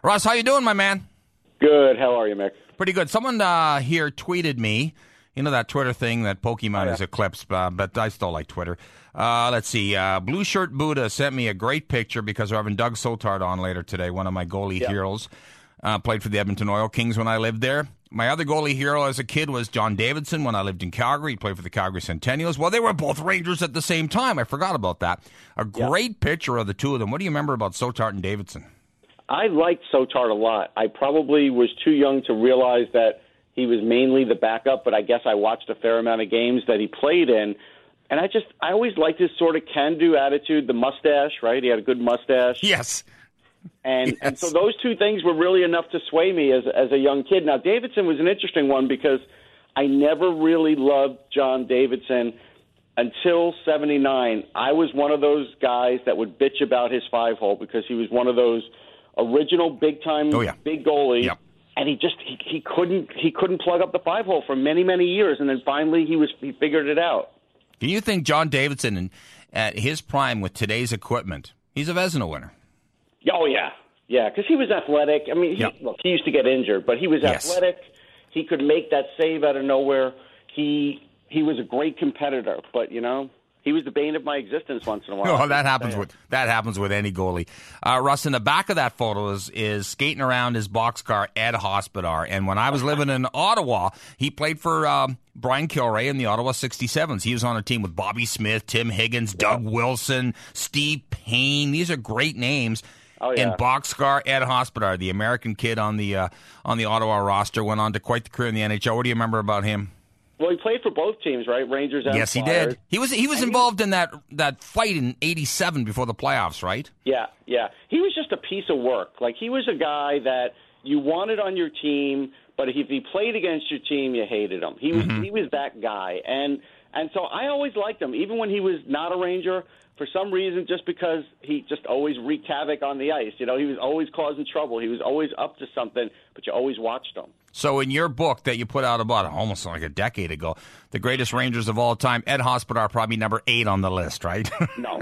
Russ, how you doing, my man? Good. How are you, Mick? Pretty good. Someone here tweeted me. You know that Twitter thing that Pokemon is eclipsed, but I still like Twitter. Let's see. Blue Shirt Buddha sent me a great picture because we're having Doug Sotard on later today, one of my goalie heroes. Played for the Edmonton Oil Kings when I lived there. My other goalie hero as a kid was John Davidson when I lived in Calgary. He played for the Calgary Centennials. Well, they were both Rangers at the same time. I forgot about that. A great picture of the two of them. What do you remember about Sotard and Davidson? I liked Sotard a lot. I probably was too young to realize that he was mainly the backup, but I guess I watched a fair amount of games that he played in. And I always liked his sort of can-do attitude, the mustache, right? He had a good mustache. Yes. And so those two things were really enough to sway me as a young kid. Now, Davidson was an interesting one because I never really loved John Davidson until 79. I was one of those guys that would bitch about his five-hole because he was one of those original big-time big goalies. Yep. And he couldn't plug up the five-hole for many, many years. And then finally he figured it out. Can you think John Davidson, at his prime with today's equipment, he's a Vezina winner? Oh, yeah. Yeah, because he was athletic. I mean, he used to get injured, but he was athletic. He could make that save out of nowhere. He was a great competitor, but, he was the bane of my existence once in a while. Oh, that happens with any goalie. Russ, in the back of that photo is skating around his boxcar, Ed Hospodar. And when I was living in Ottawa, he played for Brian Kilray in the Ottawa 67s. He was on a team with Bobby Smith, Tim Higgins, Doug Wilson, Steve Payne. These are great names. Oh, yeah. And Boxcar Ed Hospodar, the American kid on the Ottawa roster, went on to quite the career in the NHL. What do you remember about him? Well, he played for both teams, right? Rangers and Yes, he Flyers. did. He was involved in that fight in '87 before the playoffs, right? Yeah. He was just a piece of work. Like, he was a guy that you wanted on your team, but if he played against your team, you hated him. He was that guy, and so I always liked him, even when he was not a Ranger. For some reason, just because he just always wreaked havoc on the ice. He was always causing trouble. He was always up to something, but you always watched him. So in your book that you put out about almost like a decade ago, the greatest Rangers of all time, Ed Hospodar probably number 8 on the list, right? No.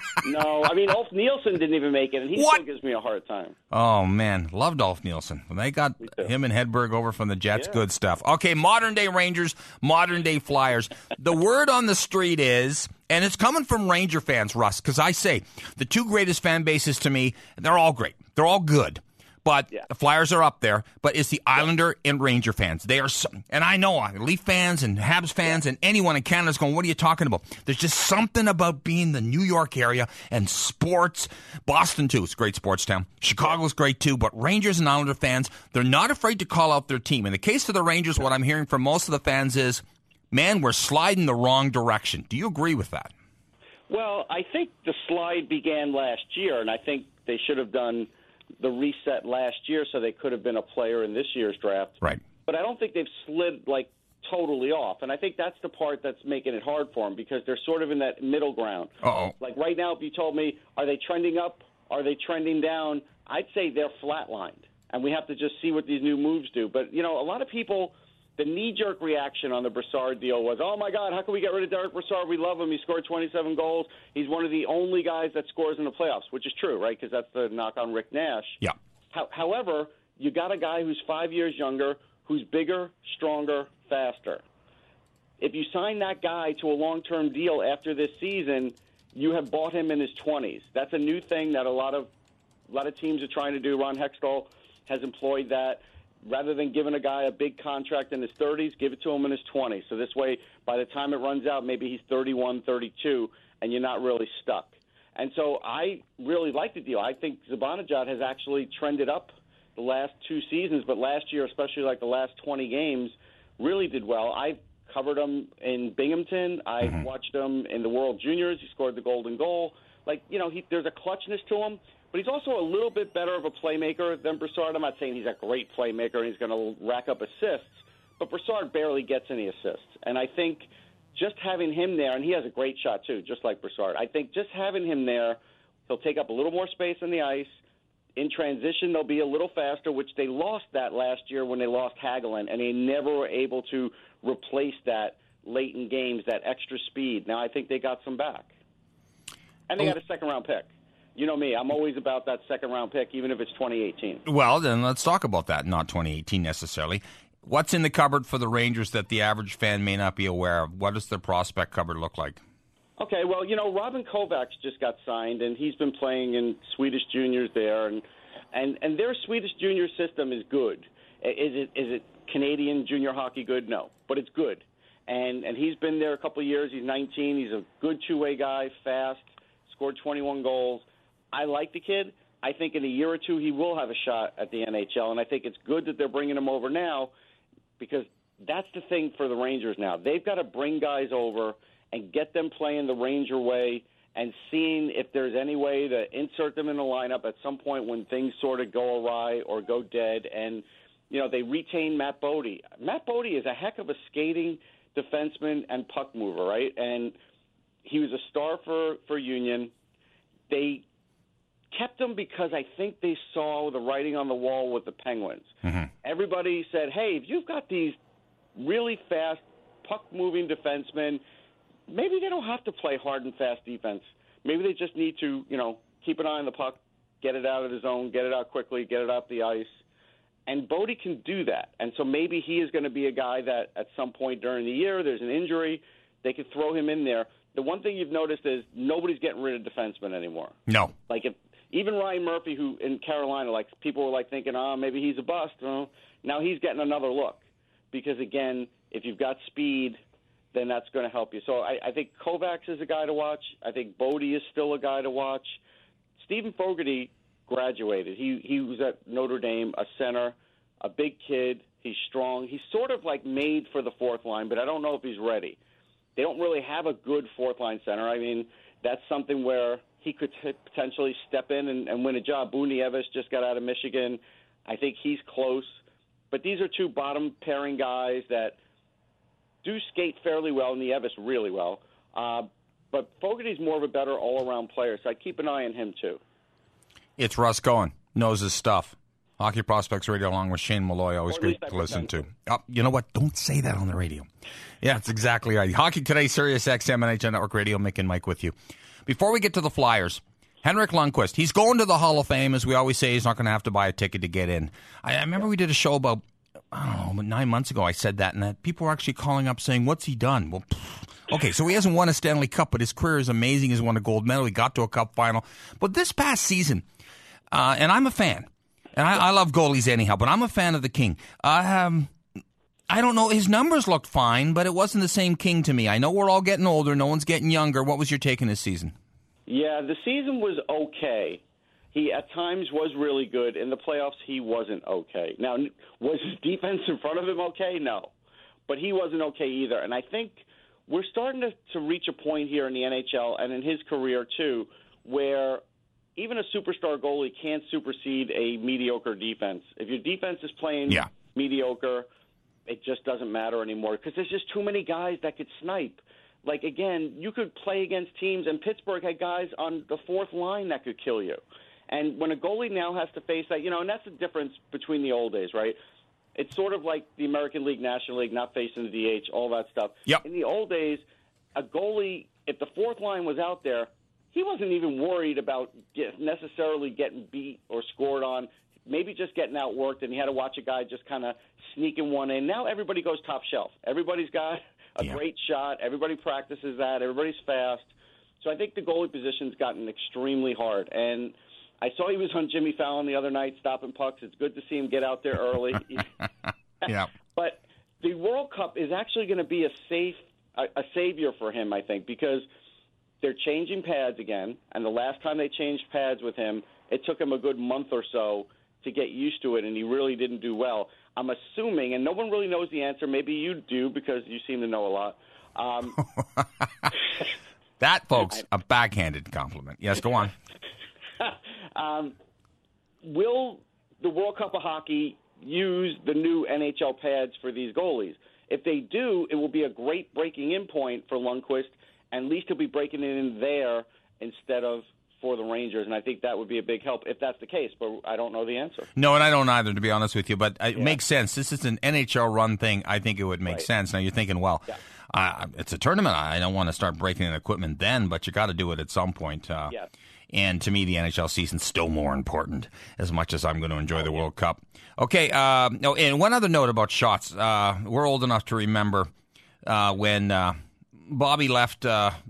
I mean, Ulf Nielsen didn't even make it, and he still gives me a hard time. Oh, man. Loved Ulf Nielsen. When they got him and Hedberg over from the Jets, good stuff. Okay, modern-day Rangers, modern-day Flyers. The word on the street is, and it's coming from Ranger fans, Russ, because I say the two greatest fan bases to me, they're all great. They're all good. But the Flyers are up there, but it's the Islander and Ranger fans. They are, and I know Leaf fans and Habs fans and anyone in Canada is going, what are you talking about? There's just something about being the New York area and sports. Boston, too, it's a great sports town. Chicago's great, too. But Rangers and Islander fans, they're not afraid to call out their team. In the case of the Rangers, what I'm hearing from most of the fans is, man, we're sliding the wrong direction. Do you agree with that? Well, I think the slide began last year, and I think they should have done the reset last year so they could have been a player in this year's draft. Right. But I don't think they've slid, totally off. And I think that's the part that's making it hard for them because they're sort of in that middle ground. Uh-oh. Like right now, if you told me, are they trending up? Are they trending down? I'd say they're flatlined. And we have to just see what these new moves do. But, a lot of people, the knee-jerk reaction on the Brassard deal was, oh, my God, how can we get rid of Derek Brassard? We love him. He scored 27 goals. He's one of the only guys that scores in the playoffs, which is true, right, because that's the knock on Rick Nash. Yeah. However, you got a guy who's 5 years younger, who's bigger, stronger, faster. If you sign that guy to a long-term deal after this season, you have bought him in his 20s. That's a new thing that a lot of teams are trying to do. Ron Hextall has employed that. Rather than giving a guy a big contract in his 30s, give it to him in his 20s. So this way, by the time it runs out, maybe he's 31, 32, and you're not really stuck. And so I really like the deal. I think Zibanejad has actually trended up the last 2 seasons, but last year, especially the last 20 games, really did well. I covered him in Binghamton. I watched him in the World Juniors. He scored the golden goal. There's a clutchness to him. But he's also a little bit better of a playmaker than Brassard. I'm not saying he's a great playmaker and he's going to rack up assists, but Brassard barely gets any assists. And I think just having him there, and he has a great shot too, just like Brassard. I think just having him there, he'll take up a little more space on the ice. In transition, they'll be a little faster, which they lost that last year when they lost Hagelin, and they never were able to replace that late in games, that extra speed. Now I think they got some back. And they got a second-round pick. You know me. I'm always about that second-round pick, even if it's 2018. Well, then let's talk about that, not 2018 necessarily. What's in the cupboard for the Rangers that the average fan may not be aware of? What does their prospect cupboard look like? Okay, well, Robin Kovacs just got signed, and he's been playing in Swedish juniors there, and their Swedish junior system is good. Is it Canadian junior hockey good? No, but it's good. And he's been there a couple of years. He's 19. He's a good two-way guy, fast, scored 21 goals. I like the kid. I think in a year or two he will have a shot at the NHL, and I think it's good that they're bringing him over now because that's the thing for the Rangers now. They've got to bring guys over and get them playing the Ranger way and seeing if there's any way to insert them in the lineup at some point when things sort of go awry or go dead. And, they retain Matt Bodie. Matt Bodie is a heck of a skating defenseman and puck mover, right? And he was a star for Union. They kept him because I think they saw the writing on the wall with the Penguins. Mm-hmm. Everybody said, hey, if you've got these really fast puck-moving defensemen, maybe they don't have to play hard and fast defense. Maybe they just need to, keep an eye on the puck, get it out of the zone, get it out quickly, get it off the ice. And Bodie can do that. And so maybe he is going to be a guy that at some point during the year, there's an injury, they could throw him in there. The one thing you've noticed is nobody's getting rid of defensemen anymore. No. Like even Ryan Murphy, who in Carolina, people were thinking, maybe he's a bust. Well, now he's getting another look because, again, if you've got speed, then that's going to help you. So I think Kovacs is a guy to watch. I think Bodie is still a guy to watch. Stephen Fogarty graduated. He was at Notre Dame, a center, a big kid. He's strong. He's sort of made for the fourth line, but I don't know if he's ready. They don't really have a good fourth-line center. I mean, that's something where he could potentially step in and win a job. Boone Nieves just got out of Michigan. I think he's close. But these are two bottom-pairing guys that do skate fairly well, Nieves really well. But Fogarty's more of a better all-around player, so I keep an eye on him too. It's Russ Cohen. Knows his stuff. Hockey Prospects Radio along with Shane Malloy. Always great to listen to. Oh, you know what? Don't say that on the radio. Yeah, that's exactly right. Hockey Today, Sirius XM, NHL Network Radio. Mick and Mike with you. Before we get to the Flyers, Henrik Lundqvist, he's going to the Hall of Fame. As we always say, he's not going to have to buy a ticket to get in. I remember we did a show about, 9 months ago. I said that, and that people were actually calling up saying, what's he done? Well, okay, so he hasn't won a Stanley Cup, but his career is amazing. He's won a gold medal. He got to a Cup final. But this past season, and I'm a fan, and I love goalies anyhow, but I'm a fan of the King. I don't know. His numbers looked fine, but it wasn't the same King to me. I know we're all getting older. No one's getting younger. What was your take in this season? Yeah, the season was okay. He at times was really good. In the playoffs, he wasn't okay. Now, was his defense in front of him okay? No. But he wasn't okay either. And I think we're starting to reach a point here in the NHL and in his career, too, where even a superstar goalie can't supersede a mediocre defense. If your defense is playing mediocre, it just doesn't matter anymore because there's just too many guys that could snipe. Again, you could play against teams, and Pittsburgh had guys on the fourth line that could kill you. And when a goalie now has to face that, and that's the difference between the old days, right? It's sort of like the American League, National League, not facing the DH, all that stuff. Yep. In the old days, a goalie, if the fourth line was out there, he wasn't even worried about necessarily getting beat or scored on, maybe just getting outworked, and he had to watch a guy just kind of sneaking one in. Now everybody goes top shelf. Everybody's got a great shot. Everybody practices that. Everybody's fast. So I think the goalie position's gotten extremely hard. And I saw he was on Jimmy Fallon the other night stopping pucks. It's good to see him get out there early. Yeah. But the World Cup is actually going to be a savior for him, I think, because they're changing pads again. And the last time they changed pads with him, it took him a good month or so to get used to it, and he really didn't do well. I'm assuming, and no one really knows the answer. Maybe you do because you seem to know a lot. That, folks, a backhanded compliment. Yes, go on. Will the World Cup of Hockey use the new NHL pads for these goalies? If they do, it will be a great breaking in point for Lundqvist, and at least he'll be breaking it in there instead of for the Rangers, and I think that would be a big help if that's the case, but I don't know the answer. No, and I don't either, to be honest with you, but it makes sense. This is an NHL-run thing. I think it would make sense. Now, you're thinking, well, It's a tournament. I don't want to start breaking in equipment then, but you got to do it at some point. Yes. And to me, the NHL season's still more important, as much as I'm going to enjoy the World Cup. Okay, and one other note about shots. We're old enough to remember when Bobby left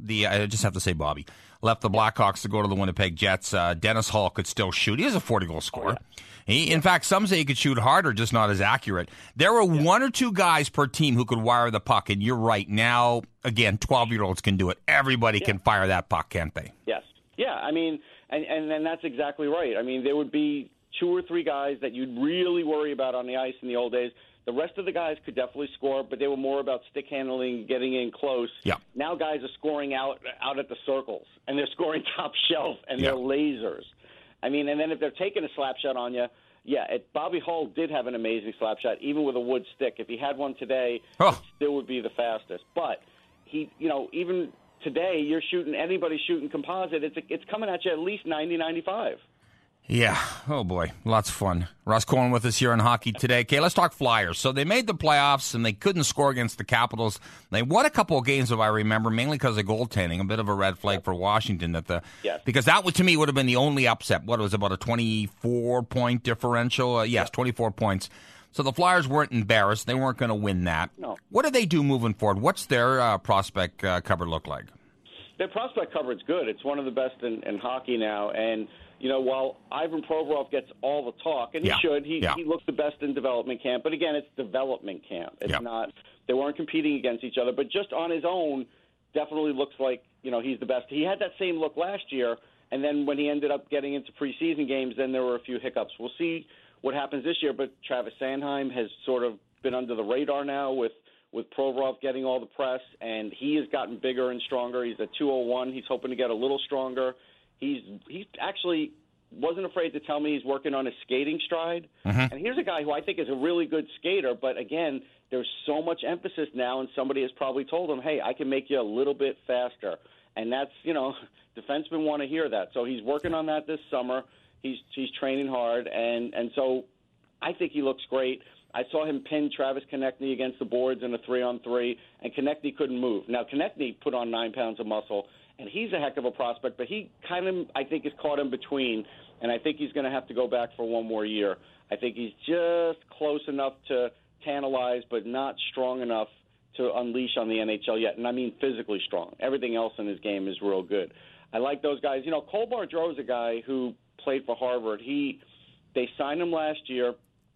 I just have to say Bobby, left the Blackhawks to go to the Winnipeg Jets. Dennis Hall could still shoot. He was a 40-goal scorer. In fact, some say he could shoot harder, just not as accurate. There were one or two guys per team who could wire the puck, and you're right. Now, again, 12-year-olds can do it. Everybody can fire that puck, can't they? Yes. Yeah, I mean, and that's exactly right. I mean, there would be 2 or 3 guys that you'd really worry about on the ice in the old days. The rest of the guys could definitely score, but they were more about stick handling, getting in close. Yeah. Now guys are scoring out at the circles, and they're scoring top shelf, and they're lasers. I mean, and then if they're taking a slap shot on you, Bobby Hull did have an amazing slap shot, even with a wood stick. If he had one today, it still would be the fastest. But he, even today, anybody's shooting composite. It's coming at you at least 90, 95. Yeah. Oh, boy. Lots of fun. Russ Cohen with us here on Hockey Today. Okay, let's talk Flyers. So they made the playoffs, and they couldn't score against the Capitals. They won a couple of games, if I remember, mainly because of goaltending. A bit of a red flag for Washington. Because that, to me, would have been the only upset. What, it was about a 24-point differential? 24 points. So the Flyers weren't embarrassed. They weren't going to win that. No. What do they do moving forward? What's their prospect cupboard look like? Their prospect cupboard's good. It's one of the best in hockey now, and while Ivan Provorov gets all the talk, and he should, he looks the best in development camp. But again, it's development camp. It's not. They weren't competing against each other. But just on his own, definitely looks like he's the best. He had that same look last year, and then when he ended up getting into preseason games, then there were a few hiccups. We'll see what happens this year. But Travis Sanheim has sort of been under the radar now with Provorov getting all the press, and he has gotten bigger and stronger. He's at 201. He's hoping to get a little stronger. He actually wasn't afraid to tell me he's working on his skating stride. Mm-hmm. And here's a guy who I think is a really good skater, but again, there's so much emphasis now, and somebody has probably told him, hey, I can make you a little bit faster. And that's, defensemen want to hear that. So he's working on that this summer. He's training hard, and so I think he looks great. I saw him pin Travis Konechny against the boards in a 3-on-3, and Konechny couldn't move. Now, Konechny put on 9 pounds of muscle, and he's a heck of a prospect, but he kind of, I think, is caught in between, and I think he's going to have to go back for one more year. I think he's just close enough to tantalize, but not strong enough to unleash on the NHL yet, and I mean physically strong. Everything else in his game is real good. I like those guys. Cole Bardreau is a guy who played for Harvard. They signed him last year.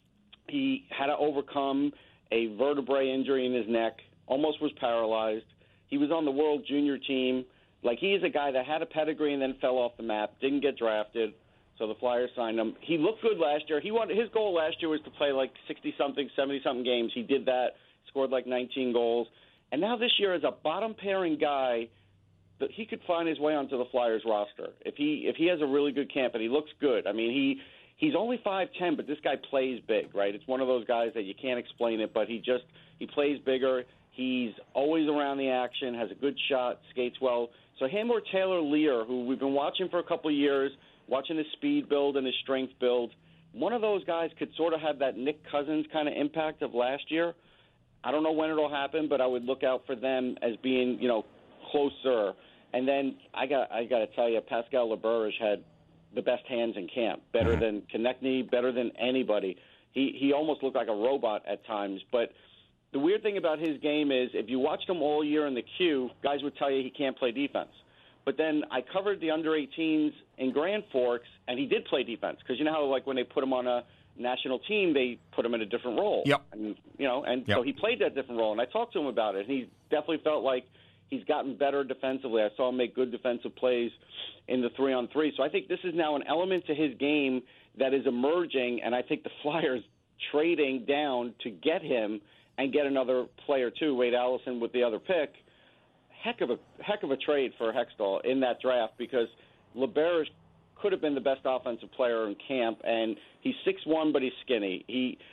He had to overcome a vertebrae injury in his neck, almost was paralyzed. He was on the World Junior team. He is a guy that had a pedigree and then fell off the map, didn't get drafted, so the Flyers signed him. He looked good last year. His goal last year was to play 60-something, 70-something games. He did that, scored 19 goals. And now this year, as a bottom-pairing guy, that he could find his way onto the Flyers roster. If he has a really good camp and he looks good. I mean, he's only 5'10", but this guy plays big, right? It's one of those guys that you can't explain it, but he plays bigger. He's always around the action, has a good shot, skates well. So him or Taylor Lear, who we've been watching for a couple of years, watching his speed build and his strength build, one of those guys could sort of have that Nick Cousins kind of impact of last year. I don't know when it'll happen, but I would look out for them as being, closer. And then I got to tell you, Pascal Laberge had the best hands in camp, better than Konechny, better than anybody. He almost looked like a robot at times. But the weird thing about his game is if you watched him all year in the queue, guys would tell you he can't play defense. But then I covered the under-18s in Grand Forks, and he did play defense. Because you know how, when they put him on a national team, they put him in a different role. Yep. And, so he played that different role. And I talked to him about it, and he definitely felt like he's gotten better defensively. I saw him make good defensive plays in the 3-on-3. So I think this is now an element to his game that is emerging, and I think the Flyers trading down to get him and get another player too, Wade Allison with the other pick. Heck of a trade for Hextall in that draft because Laberge could have been the best offensive player in camp, and he's 6'1", but he's skinny.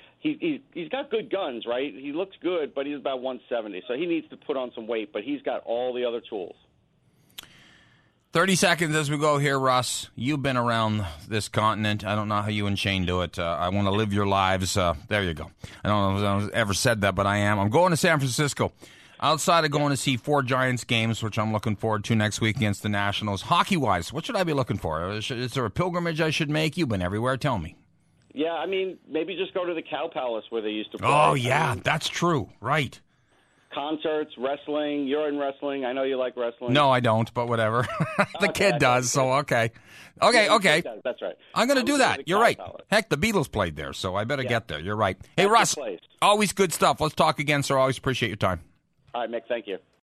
He's got good guns, right? He looks good, but he's about 170, so he needs to put on some weight, but he's got all the other tools. 30 seconds as we go here, Russ. You've been around this continent. I don't know how you and Shane do it. I want to live your lives. There you go. I don't know if I've ever said that, but I am. I'm going to San Francisco. Outside of going to see 4 Giants games, which I'm looking forward to next week against the Nationals, hockey-wise, what should I be looking for? Is there a pilgrimage I should make? You've been everywhere. Tell me. Yeah, I mean, maybe just go to the Cow Palace where they used to play. Oh, yeah, that's true. Right. Concerts, wrestling. You're in wrestling. I know you like wrestling. No, I don't, but whatever. The kid does, so okay. Okay. That's right. I'm going to do that. You're right. Heck, the Beatles played there, so I better get there. You're right. Hey, Russ, always good stuff. Let's talk again, sir. Always appreciate your time. All right, Mick, thank you.